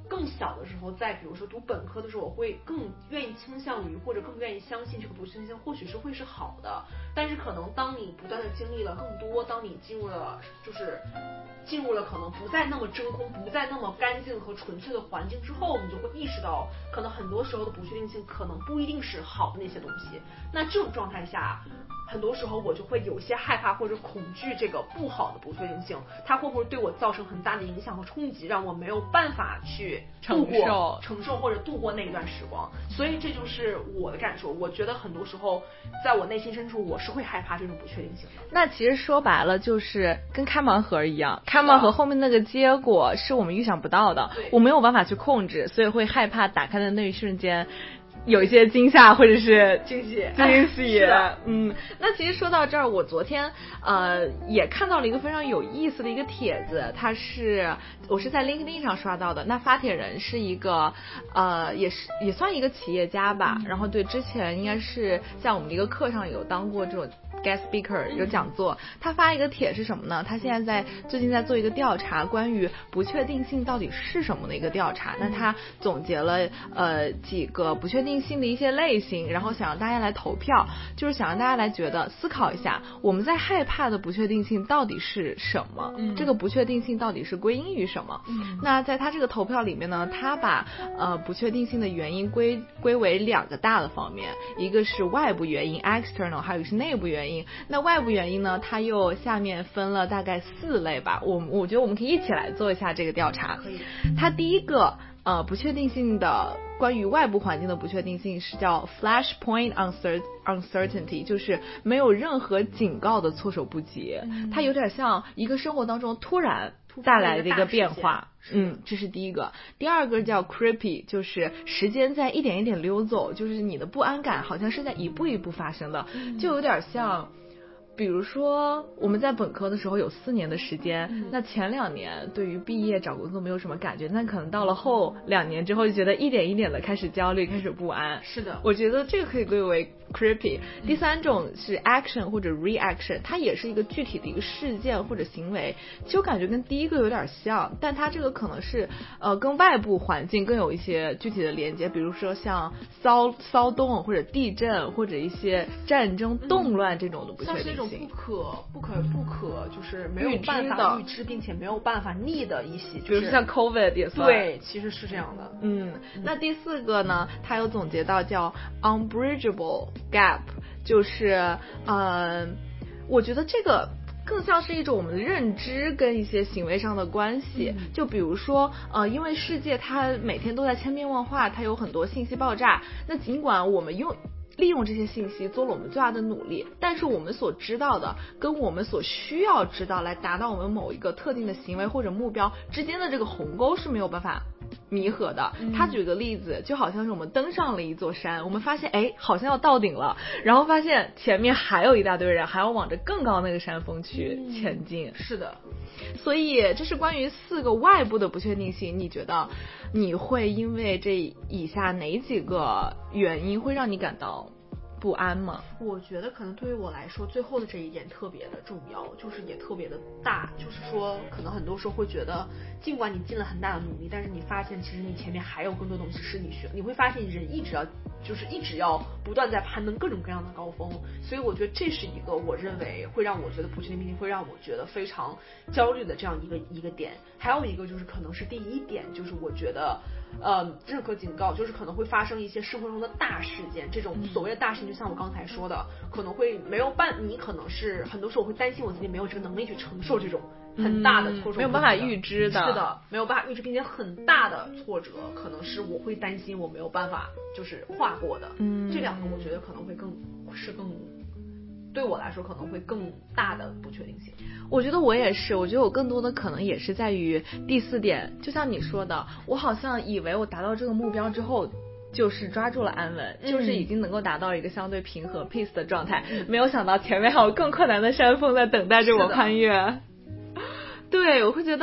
更小的时候，在比如说读本科的时候，我会更愿意倾向于或者更愿意相信这个不确定性或许是会是好的。但是可能当你不断的经历了更多，当你进入了就是进入了可能不再那么真空、不再那么干净和纯粹的环境之后，你就会意识到，可能很多时候的不确定性可能不一定是好的那些东西。那这种状态下，很多时候我就会有些害怕或者恐惧这个不好的不确定性，它会不会对我造成很大的影响和冲击，让我没有办法去度过承受或者度过那一段时光。所以这就是我的感受，我觉得很多时候在我内心深处我是会害怕这种不确定性的。 那其实说白了就是跟开盲盒一样，开盲盒后面那个结果是我们预想不到的，我没有办法去控制，所以会害怕打开的那一瞬间有一些惊吓或者是惊喜惊喜。嗯，那其实说到这儿，我昨天呃也看到了一个非常有意思的一个帖子，它是我是在 LinkedIn 上刷到的。那发帖人是一个呃也是也算一个企业家吧，然后对之前应该是在我们的一个课上有当过这种guest speaker 有讲座。他发一个帖是什么呢？他现在在最近在做一个调查，关于不确定性到底是什么的一个调查。那他总结了呃几个不确定性的一些类型，然后想让大家来投票，就是想让大家来觉得思考一下，我们在害怕的不确定性到底是什么？嗯，这个不确定性到底是归因于什么？嗯，那在他这个投票里面呢，他把呃不确定性的原因归归为两个大的方面，一个是外部原因 external， 还有一个是内部原因。那外部原因呢，它又下面分了大概四类吧，我我觉得我们可以一起来做一下这个调查。 可以。 它第一个呃不确定性的关于外部环境的不确定性是叫 flashpoint uncertainty， 就是没有任何警告的措手不及，嗯，它有点像一个生活当中突然带来的一个变化。嗯，这是第一个。第二个叫 creepy， 就是时间在一点一点溜走，就是你的不安感好像是在一步一步发生的，嗯，就有点像比如说我们在本科的时候有四年的时间，嗯，那前两年对于毕业找工作没有什么感觉，但可能到了后两年之后就觉得一点一点的开始焦虑，开始不安。 是的， 我觉得这个可以归为 creepy。 第三种是 action 或者 reaction， 它也是一个具体的一个事件或者行为，其实我感觉跟第一个有点像，但它这个可能是呃跟外部环境更有一些具体的连接，比如说像骚骚动或者地震或者一些战争动乱这种的不确定性， 像是一种不可不可不可就是没有办法预知并且没有办法逆的一些， 比如说像 COVID 也算。 对，其实是这样的。 嗯，那第四个呢，它有总结到叫 unbridgeable gap， 就是呃我觉得这个更像是一种我们的认知跟一些行为上的关系，嗯，就比如说呃因为世界它每天都在千变万化，它有很多信息爆炸，那尽管我们用利用这些信息做了我们最大的努力，但是我们所知道的跟我们所需要知道来达到我们某一个特定的行为或者目标之间的这个鸿沟是没有办法弥合的。他举个例子，就好像是我们登上了一座山，我们发现哎好像要到顶了，然后发现前面还有一大堆人还要往着更高那个山峰去前进。 嗯，是的。 所以这是关于四个外部的不确定性，你觉得你会因为这以下哪几个原因会让你感到不安吗？ 我觉得可能对于我来说，最后的这一点特别的重要，就是也特别的大，就是说可能很多时候会觉得，尽管你尽了很大的努力，但是你发现其实你前面还有更多东西是你需要，你会发现人一直要就是一直要不断在攀登各种各样的高峰。所以我觉得这是一个我认为会让我觉得不确定性会让我觉得非常焦虑的这样一个一个点。还有一个就是可能是第一点，就是我觉得呃任何警告就是可能会发生一些生活中的大事件，这种所谓的大事件就像我刚才说的，可能会没有办你可能是很多时候我会担心我自己没有这个能力去承受这种很大的挫折， 嗯，没有办法预知的。 是的，没有办法预知并且很大的挫折，可能是我会担心我没有办法就是跨过的。嗯，这两个我觉得可能会更是更对我来说可能会更大的不确定性。 我觉得我也是，我觉得我更多的可能也是在于第四点，就像你说的，我好像以为我达到这个目标之后就是抓住了安稳，嗯，就是已经能够达到一个相对平和 peace 的状态，嗯，没有想到前面还有更困难的山峰在等待着我攀越。对，我会觉得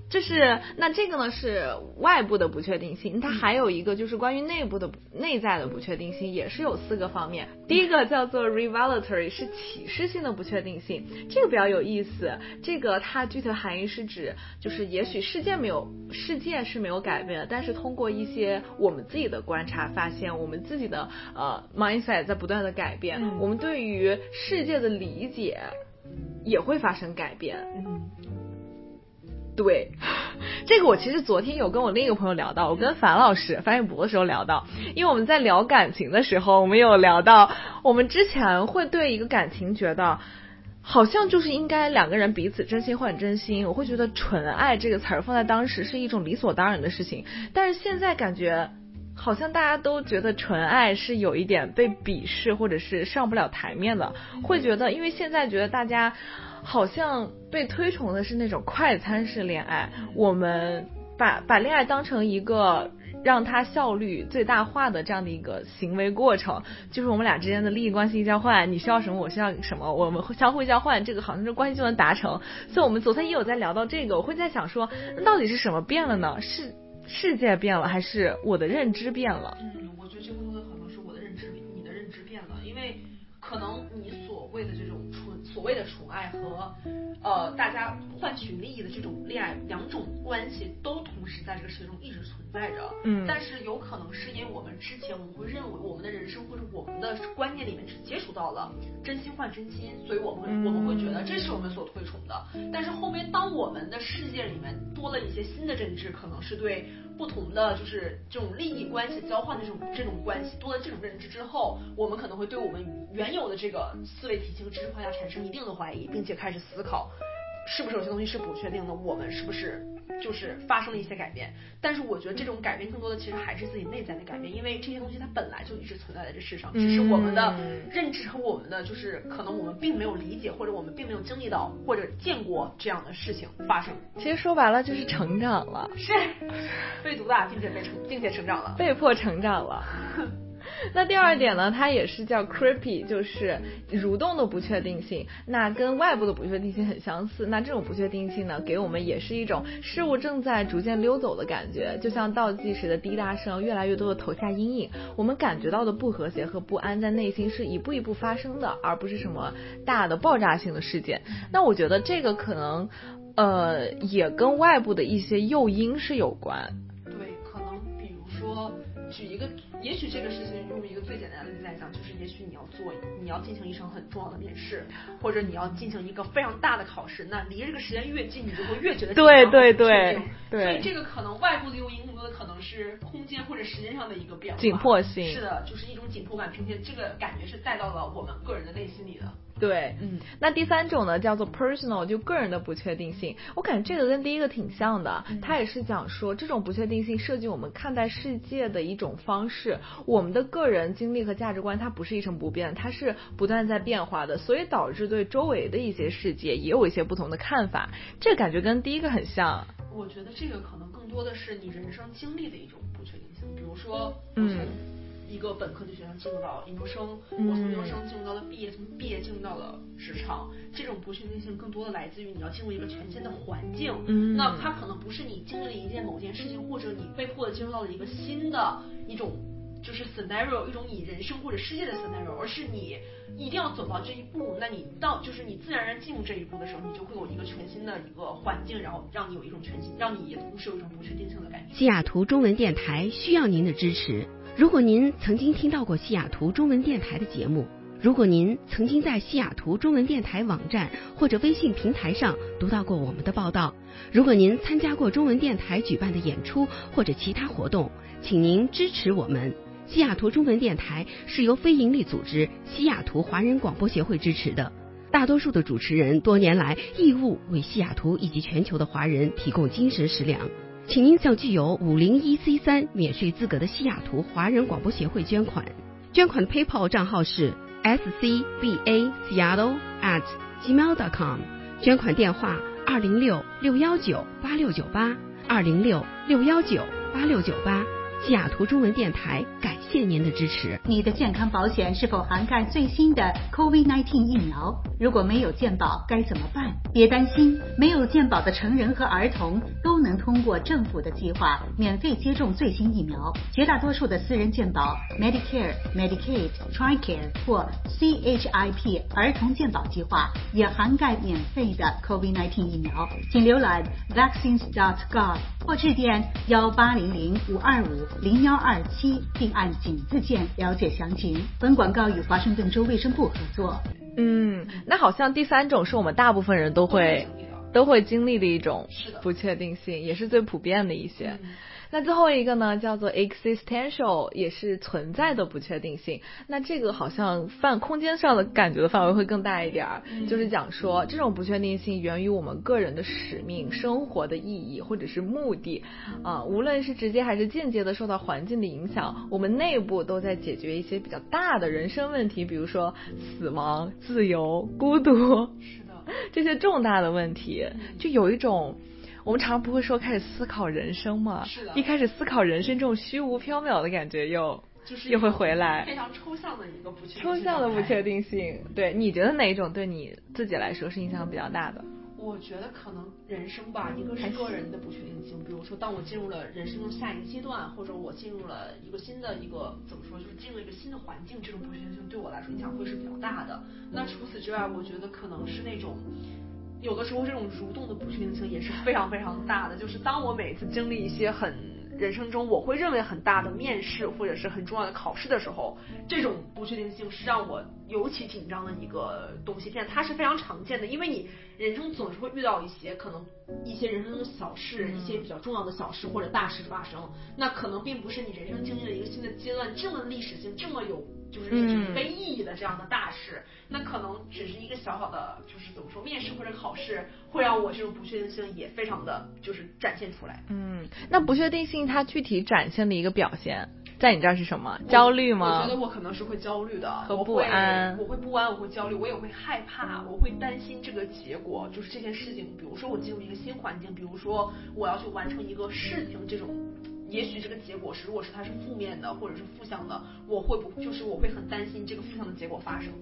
这是那这个呢是外部的不确定性，它还有一个就是关于内部的内在的不确定性，也是有四个方面。第一个叫做 revelatory， 是启示性的不确定性，这个比较有意思。这个它具体的含义是指，就是也许世界没有世界是没有改变的，但是通过一些我们自己的观察，发现我们自己的呃 mindset 在不断的改变，嗯、我们对于世界的理解也会发生改变。嗯。对，这个我其实昨天有跟我另一个朋友聊到，我跟樊老师樊一博的时候聊到，因为我们在聊感情的时候，我们有聊到我们之前会对一个感情觉得好像就是应该两个人彼此真心换真心，我会觉得纯爱这个词儿放在当时是一种理所当然的事情，但是现在感觉好像大家都觉得纯爱是有一点被鄙视或者是上不了台面的，会觉得因为现在觉得大家好像被推崇的是那种快餐式恋爱，我们把把恋爱当成一个让它效率最大化的这样的一个行为过程，就是我们俩之间的利益关系交换，你需要什么我需要什么，我们相互交换，这个好像这关系就能达成。所以我们昨天也有在聊到这个，我会在想说那到底是什么变了呢？是世界变了还是我的认知变了？ 嗯，我觉得这更多的可能是我的认知，你的认知变了，因为可能你所谓的这种纯所谓的纯爱和呃大家换取利益的这种恋爱两种关系都同时在这个世界中一直存在着，嗯，但是有可能是因为我们之前我们会认为我们的人生或者我们的观念里面只接触到了真心换真心，所以我们会、嗯、我们会觉得这是我们所推崇的，但是后面当我们的世界里面多了一些新的认知，可能是对不同的就是这种利益关系交换的这种这种关系多了这种认知之后，我们可能会对我们原有的这个思维体系和知识框架产生一定的怀疑，并且开始思考是不是有些东西是不确定的，我们是不是就是发生了一些改变。但是我觉得这种改变更多的其实还是自己内在的改变，因为这些东西它本来就一直存在在这世上，只是我们的认知和我们的就是可能我们并没有理解，或者我们并没有经历到或者见过这样的事情发生。 其实说白了就是成长了， 是被毒打并且被成并且成长了， 被迫成长了。那第二点呢，它也是叫 creepy， 就是蠕动的不确定性，那跟外部的不确定性很相似。那这种不确定性呢，给我们也是一种事物正在逐渐溜走的感觉，就像倒计时的滴答声，越来越多的投下阴影，我们感觉到的不和谐和不安在内心是一步一步发生的，而不是什么大的爆炸性的事件。那我觉得这个可能呃也跟外部的一些诱因是有关。 对，可能比如说举一个，也许这个事情用一个最简单的例子来讲，就是也许你要做，你要进行一场很重要的面试，或者你要进行一个非常大的考试，那离这个时间越近，你就会越觉得对对对对， 所以这个可能外部的诱因更多的可能是空间或者时间上的一个变化， 紧迫性。 是的，就是一种紧迫感，并且这个感觉是带到了我们个人的内心里的。 对，嗯，那第三种呢叫做 personal， 就个人的不确定性。我感觉这个跟第一个挺像的，嗯、它也是讲说这种不确定性涉及我们看待世界的一种方式，我们的个人经历和价值观它不是一成不变，它是不断在变化的，所以导致对周围的一些世界也有一些不同的看法。这个感觉跟第一个很像。 我觉得这个可能更多的是你人生经历的一种不确定性，比如说，嗯。一个本科的学生进入到研究生，我从研究生进入到了毕业，从毕业进入到了职场，这种不确定性更多的来自于你要进入一个全新的环境，嗯，那它可能不是你经历了一件某件事情，或者你被迫的进入到了一个新的一种就是 scenario， 一种你人生或者世界的 scenario， 而是你一定要走到这一步，那你到就是你自然而然进入这一步的时候，你就会有一个全新的一个环境，然后让你有一种全新，让你也同时有一种不确定性的感觉。 西雅图中文电台需要您的支持。如果您曾经听到过西雅图中文电台的节目，如果您曾经在西雅图中文电台网站或者微信平台上读到过我们的报道，如果您参加过中文电台举办的演出或者其他活动，请您支持我们。西雅图中文电台是由非营利组织西雅图华人广播协会支持的，大多数的主持人多年来义务为西雅图以及全球的华人提供精神食粮。请您向具有五零一 C 三 免税资格的西雅图华人广播协会捐款，捐款的 PayPal 账号是 s c b a seattle at gmail dot com， 捐款电话二零六六幺九八六九八二零六六幺九八六九八。西雅图中文电台感谢您的支持。 你的健康保险是否涵盖最新的 COVID 十九 疫苗？如果没有健保该怎么办？别担心，没有健保的成人和儿童都都能通过政府的计划免费接种最新疫苗。绝大多数的私人健保 Medicare、Medicaid、Tricare 或 C H I P 儿童健保计划也涵盖免费的 COVID 十九 疫苗。请浏览 vaccines dot gov 或致电幺八零零五二五零幺二七，并按井字键了解详情。本广告与华盛顿州卫生部合作。 嗯，那好像第三种是我们大部分人都会都会经历的一种不确定性，也是最普遍的一些。嗯，那最后一个呢，叫做 existential， 也是存在的不确定性。那这个好像范空间上的感觉的范围会更大一点，嗯，就是讲说这种不确定性源于我们个人的使命、生活的意义或者是目的啊，呃，无论是直接还是间接的受到环境的影响，我们内部都在解决一些比较大的人生问题，比如说死亡、自由、孤独，是的，这些重大的问题，就有一种。我们常常不会说开始思考人生嘛，是的，一开始思考人生这种虚无缥缈的感觉又就是又会回来， 非常抽象的一个不确定性， 抽象的不确定性。对，你觉得哪一种对你自己来说是影响比较大的？ 我觉得可能人生吧，一个是个人的不确定性，比如说当我进入了人生的下一个阶段，或者我进入了一个新的一个怎么说，就是进入一个新的环境，这种不确定性对我来说影响会是比较大的。那除此之外，我觉得可能是那种。有的时候这种蠕动的不确定性也是非常非常大的，就是当我每次经历一些很人生中我会认为很大的面试或者是很重要的考试的时候，这种不确定性是让我尤其紧张的一个东西，但它是非常常见的，因为你人生总是会遇到一些可能一些人生中的小事，一些比较重要的小事或者大事发生，那可能并不是你人生经历了一个新的阶段这么历史性这么有就是那种非意义的这样的大事，那可能只是一个小小的就是怎么说面试或者考试，会让我这种不确定性也非常的就是展现出来。 嗯，那不确定性它具体展现的一个表现在你这儿是什么？焦虑吗？ 我觉得我可能是会焦虑的和不安， 我会不安，我会焦虑，我也会害怕，我会担心这个结果，就是这件事情，比如说我进入一个新环境，比如说我要去完成一个事情，这种也许这个结果是如果是它是负面的或者是负向的，我会不就是我会很担心这个负向的结果发生。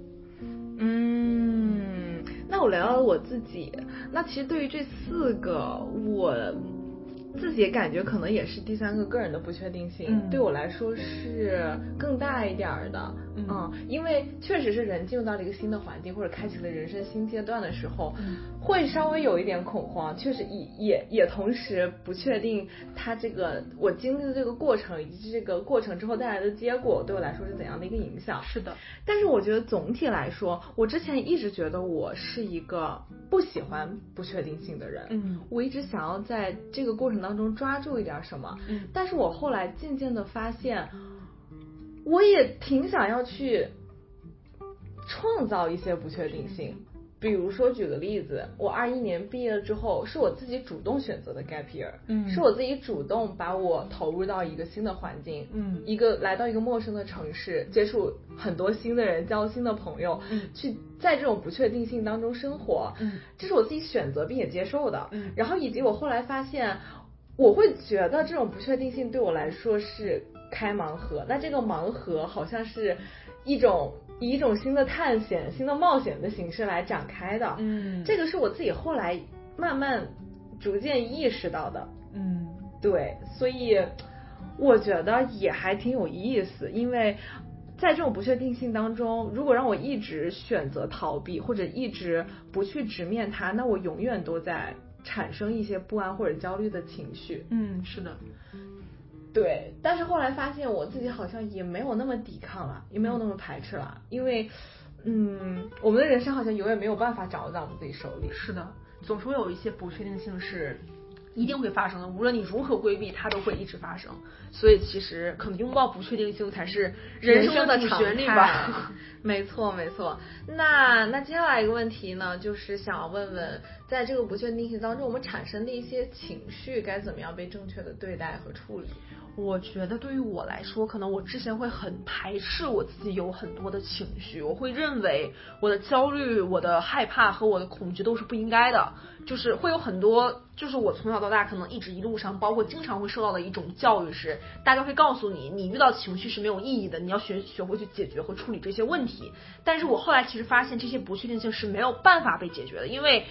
嗯，那我聊聊我自己，那其实对于这四个我自己感觉可能也是第三个个人的不确定性，嗯，对我来说是更大一点的，嗯, 嗯，因为确实是人进入到了一个新的环境或者开启了人生新阶段的时候，嗯，会稍微有一点恐慌，确实也也也同时不确定它这个我经历的这个过程以及这个过程之后带来的结果对我来说是怎样的一个影响。 是的， 但是我觉得总体来说，我之前一直觉得我是一个不喜欢不确定性的人，嗯，我一直想要在这个过程当中抓住一点什么，嗯，但是我后来渐渐的发现，我也挺想要去创造一些不确定性。比如说举个例子，我二一年毕业了之后，是我自己主动选择的 gap year， 嗯，是我自己主动把我投入到一个新的环境，嗯，一个来到一个陌生的城市，接触很多新的人，交新的朋友，嗯，去在这种不确定性当中生活，嗯，这是我自己选择并且接受的，嗯，然后以及我后来发现，我会觉得这种不确定性对我来说是开盲盒，那这个盲盒好像是一种以一种新的探险、新的冒险的形式来展开的，嗯，这个是我自己后来慢慢逐渐意识到的，嗯，对，所以我觉得也还挺有意思，因为在这种不确定性当中，如果让我一直选择逃避或者一直不去直面它，那我永远都在产生一些不安或者焦虑的情绪。 嗯，是的。 对，但是后来发现我自己好像也没有那么抵抗了，也没有那么排斥了，因为嗯，我们的人生好像永远没有办法掌握在我们自己手里。 是的，总是有一些不确定性是一定会发生的，无论你如何规避，它都会一直发生。所以其实可能拥抱不确定性才是人生的主旋律吧。 没错没错。那那接下来一个问题呢，就是想要问问，在这个不确定性当中，我们产生的一些情绪该怎么样被正确的对待和处理？ 我觉得对于我来说，可能我之前会很排斥我自己有很多的情绪，我会认为我的焦虑、我的害怕和我的恐惧都是不应该的，就是会有很多，就是我从小到大可能一直一路上，包括经常会受到的一种教育是，大家会告诉你，你遇到情绪是没有意义的，你要学学会去解决和处理这些问题。但是我后来其实发现，这些不确定性是没有办法被解决的，因为因为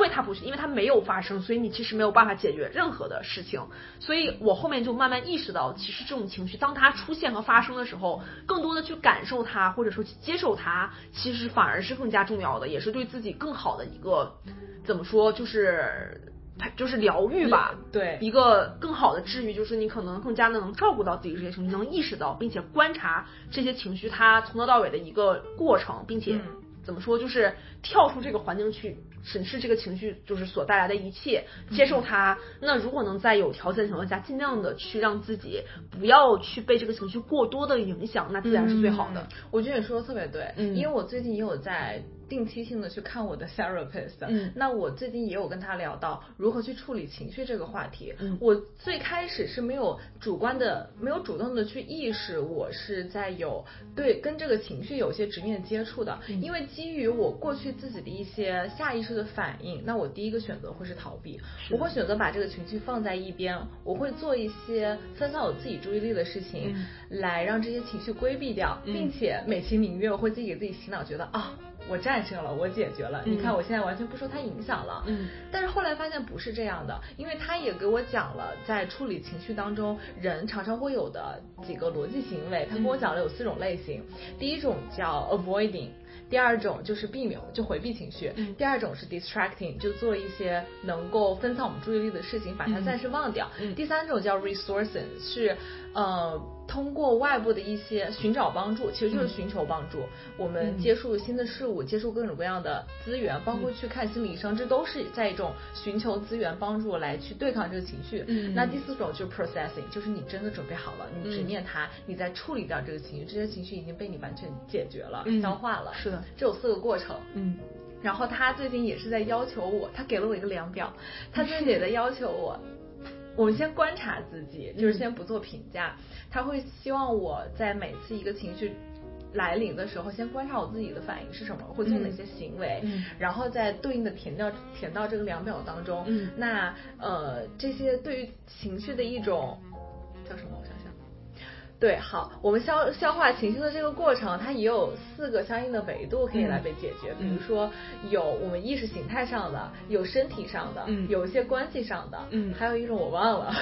它不是，因为它没有发生，所以你其实没有办法解决任何的事情。所以我后面就慢慢意识到，其实这种情绪当它出现和发生的时候，更多的去感受它，或者说去接受它，其实反而是更加重要的，也是对自己更好的一个怎么说，就是就是疗愈吧。 对， 一个更好的治愈，就是你可能更加的能照顾到自己这些情绪，能意识到并且观察这些情绪它从头到尾的一个过程，并且、嗯、怎么说，就是跳出这个环境去审视这个情绪就是所带来的一切，接受它、嗯、那如果能在有条件的情况下尽量的去让自己不要去被这个情绪过多的影响，那自然是最好的、嗯、 我觉得你说的特别对、嗯、因为我最近也有在定期性的去看我的 therapist， 嗯，那我最近也有跟他聊到如何去处理情绪这个话题。嗯，我最开始是没有主观的、没有主动的去意识我是在有对跟这个情绪有些直面接触的、嗯，因为基于我过去自己的一些下意识的反应，那我第一个选择会是逃避，我会选择把这个情绪放在一边，我会做一些分散我自己注意力的事情，嗯、来让这些情绪规避掉，嗯、并且美其名曰我会自己给自己洗脑，觉得啊。我战胜了，我解决了、嗯、你看我现在完全不受它影响了。嗯，但是后来发现不是这样的，因为他也给我讲了在处理情绪当中人常常会有的几个逻辑行为，他跟我讲了有四种类型、嗯、第一种叫 avoiding，第二种就是避免，就回避情绪、嗯、第二种是 distracting， 就做一些能够分散我们注意力的事情，把它暂时忘掉、嗯、第三种叫 resourcing， 是呃通过外部的一些寻找帮助，其实就是寻求帮助、嗯、我们接触新的事物、嗯、接触各种各样的资源，包括去看心理医生、嗯、这都是在一种寻求资源帮助来去对抗这个情绪、嗯、那第四种就是 processing， 就是你真的准备好了，你直面它、嗯、你再处理掉这个情绪，这些情绪已经被你完全解决了、嗯、消化了， 是的， 这有四个过程。嗯，然后他最近也是在要求我，他给了我一个量表，他最近也在要求我我们先观察自己，就是先不做评价、嗯、他会希望我在每次一个情绪来临的时候先观察我自己的反应是什么，会做哪些行为、嗯、然后再对应的填到填到这个量表当中、嗯、那呃这些对于情绪的一种叫什么我想想对，好，我们消消化情绪的这个过程，它也有四个相应的维度可以来被解决、嗯、比如说有我们意识形态上的，有身体上的、嗯、有一些关系上的，嗯，还有一种我忘了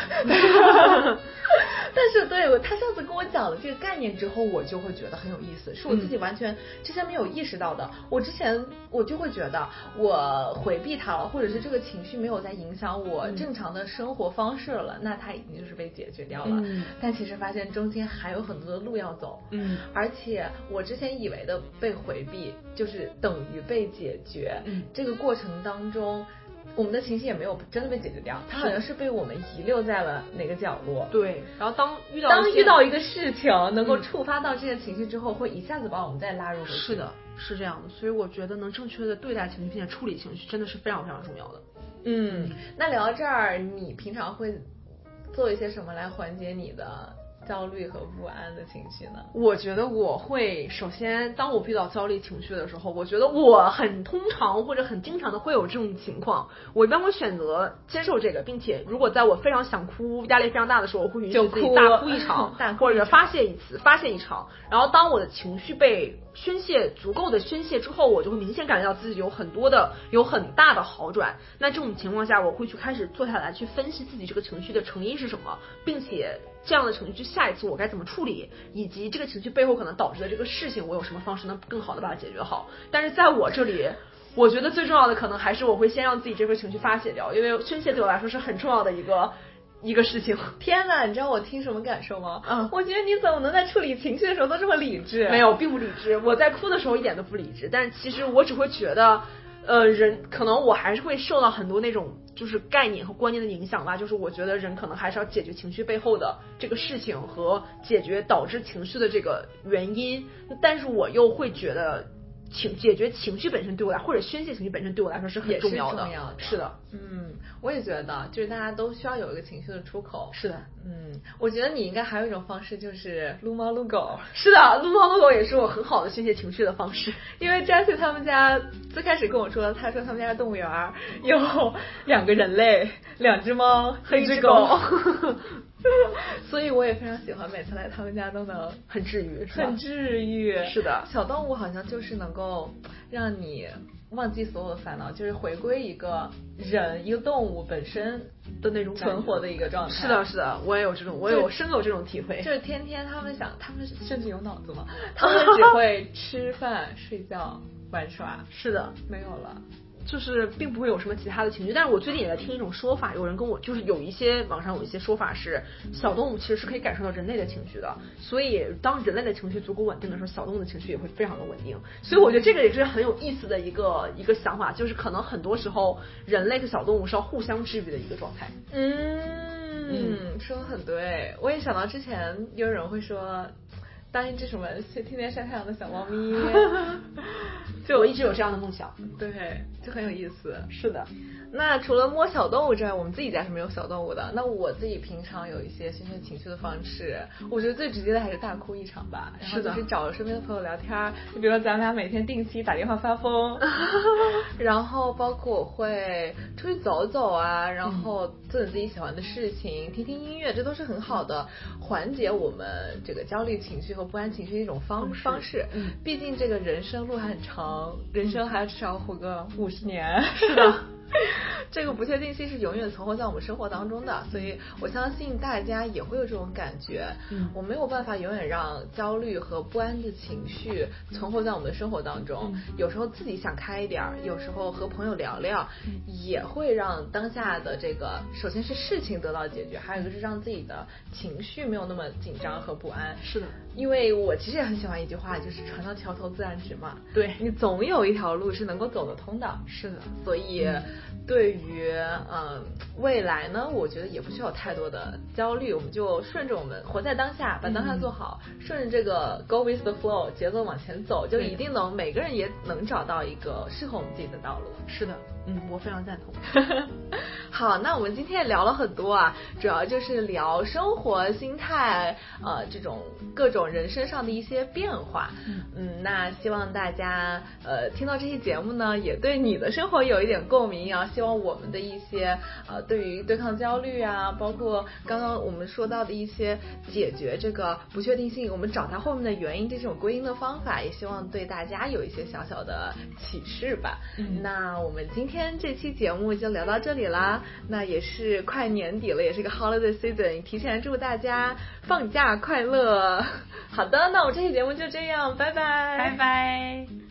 但是对他上次跟我讲了这个概念之后，我就会觉得很有意思，是我自己完全之前没有意识到的、嗯、我之前我就会觉得我回避它了，或者是这个情绪没有在影响我正常的生活方式了、嗯、那它已经就是被解决掉了、嗯、但其实发现中间还有很多的路要走，嗯，而且我之前以为的被回避就是等于被解决，嗯，这个过程当中我们的情绪也没有真的被解决掉，它好像是被我们遗留在了哪个角落。 对，然后当遇到当遇到一个事情能够触发到这些情绪之后、嗯、会一下子把我们再拉入回去。 是的，是这样的，所以我觉得能正确的对待情绪并且处理情绪真的是非常非常重要的。 嗯，那聊到这儿，你平常会做一些什么来缓解你的焦虑和不安的情绪呢？ 我觉得我会首先当我遇到焦虑情绪的时候，我觉得我很通常或者很经常的会有这种情况，我一般会选择接受这个，并且如果在我非常想哭压力非常大的时候，我会允许自己大哭一场或者发泄一次发泄一场，然后当我的情绪被宣泄足够的宣泄之后，我就会明显感觉到自己有很多的有很大的好转。那这种情况下，我会去开始坐下来去分析自己这个情绪的成因是什么，并且这样的情绪下一次我该怎么处理，以及这个情绪背后可能导致的这个事情我有什么方式能更好的把它解决好。但是在我这里我觉得最重要的可能还是我会先让自己这份情绪发泄掉，因为宣泄对我来说是很重要的一个一个事情。 天哪，你知道我听什么感受吗？嗯，我觉得你怎么能在处理情绪的时候都这么理智？ 没有，并不理智，我在哭的时候一点都不理智，但是其实我只会觉得呃，人可能我还是会受到很多那种就是概念和观念的影响吧，就是我觉得人可能还是要解决情绪背后的这个事情和解决导致情绪的这个原因，但是我又会觉得情解决情绪本身对我来或者宣泄情绪本身对我来说是很重要的。 也是重要的。 是的， 嗯，我也觉得就是大家都需要有一个情绪的出口。 是的， 嗯，我觉得你应该还有一种方式就是撸猫撸狗。 是的，撸猫撸狗也是我很好的宣泄情绪的方式。 因为 Jessie 他们家最开始跟我说，他说他们家的动物园有两个人类，两只猫和一只狗。所以我也非常喜欢每次来他们家都能很治愈， 很治愈。 是的， 小动物好像就是能够让你忘记所有的烦恼，就是回归一个人一个动物本身的那种存活的一个状态。 是的，是的，我也有这种，我有深有这种体会。 就是天天他们想，他们甚至有脑子吗？他们只会吃饭、睡觉、玩耍。 是的， 没有了。 就是并不会有什么其他的情绪，但是我最近也在听一种说法，有人跟我就是有一些网上有一些说法是，小动物其实是可以感受到人类的情绪的，所以当人类的情绪足够稳定的时候，小动物的情绪也会非常的稳定。所以我觉得这个也是很有意思的一个一个想法，就是可能很多时候人类和小动物是要互相治愈的一个状态。 嗯嗯，说的很对，我也想到之前有人会说。当一只什么天天晒太阳的小猫咪， 就我一直有这样的梦想， 对，就很有意思。 是的， 那除了摸小动物之外，我们自己家是没有小动物的。那我自己平常有一些宣泄情绪的方式，我觉得最直接的还是大哭一场吧。然后就是找身边的朋友聊天，就比如说咱俩每天定期打电话发疯，然后包括我会出去走走啊，然后做点自己喜欢的事情，听听音乐，这都是很好的缓解我们这个焦虑情绪和不安情绪的一种方方式。嗯，毕竟这个人生路还很长，人生还至少活个五十年。 是的。 这个不确定性是永远存活在我们生活当中的，所以我相信大家也会有这种感觉。嗯，我没有办法永远让焦虑和不安的情绪存活在我们的生活当中。嗯，有时候自己想开一点，有时候和朋友聊聊，嗯，也会让当下的这个，首先是事情得到解决，还有一个是让自己的情绪没有那么紧张和不安。 是的， 因为我其实也很喜欢一句话，就是船到桥头自然直嘛。 对， 你总有一条路是能够走得通的。 是的， 所以。嗯，对于嗯未来呢，我觉得也不需要太多的焦虑，我们就顺着我们活在当下，把当下做好，嗯，顺着这个 go with the flow 节奏往前走，就一定能每个人也能找到一个适合我们自己的道路。 是的，嗯，我非常赞同。 好，那我们今天也聊了很多啊，主要就是聊生活心态，呃，这种各种人生上的一些变化。嗯, 嗯那希望大家呃听到这期节目呢，也对你的生活有一点共鸣啊。希望我们的一些呃对于对抗焦虑啊，包括刚刚我们说到的一些解决这个不确定性，我们找它后面的原因这种归因的方法，也希望对大家有一些小小的启示吧。嗯，那我们今天这期节目就聊到这里啦。那也是快年底了，也是个 holiday season， 提前祝大家放假快乐。好的，那我们这期节目就这样，拜拜， 拜拜。